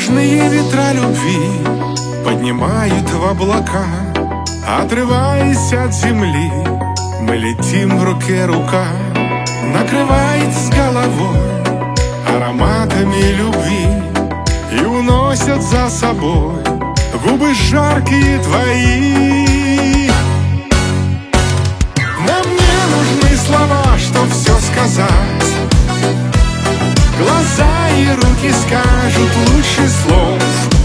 Нежные ветра любви поднимают в облака. Отрываясь от земли, мы летим в руке рука. Накрывает с головой ароматами любви и уносят за собой губы жаркие твои. Нам не нужны слова, чтоб все сказать. Глаза и руки скажут лучше слов.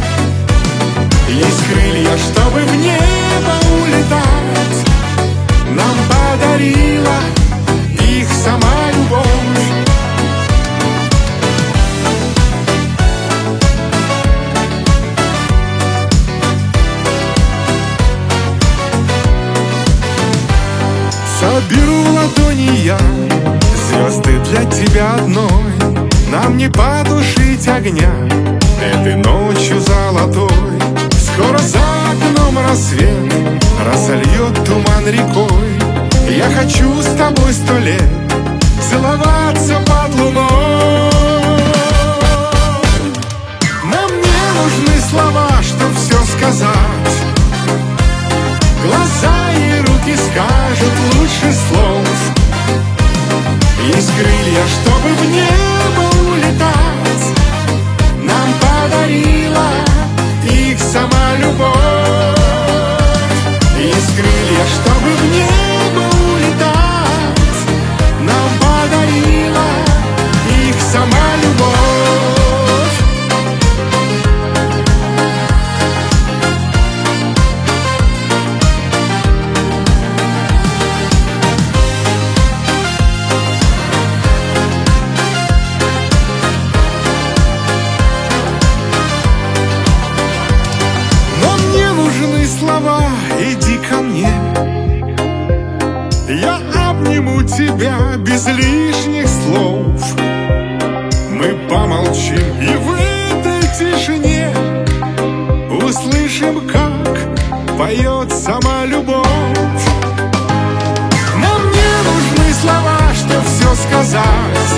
Есть крылья, чтобы в небо улетать. Нам подарила их сама любовь. Соберу в ладони я звезды для тебя одной. Нам не потушить огня этой ночью золотой. Скоро за окном рассвет разольет туман рекой. Я хочу с тобой 100 лет целоваться под луной. Нам не нужны слова, чтоб все сказать. Глаза и руки скажут лучше слов. Есть крылья, чтобы в небо улетать. Нам подарила их сама любовь. Есть крылья, чтобы в небо улетать. Нам подарила их сама любовь. Слова, иди ко мне. Я обниму тебя без лишних слов. Мы помолчим и в этой тишине услышим, как поет сама любовь. Нам не нужны слова, чтоб все сказать.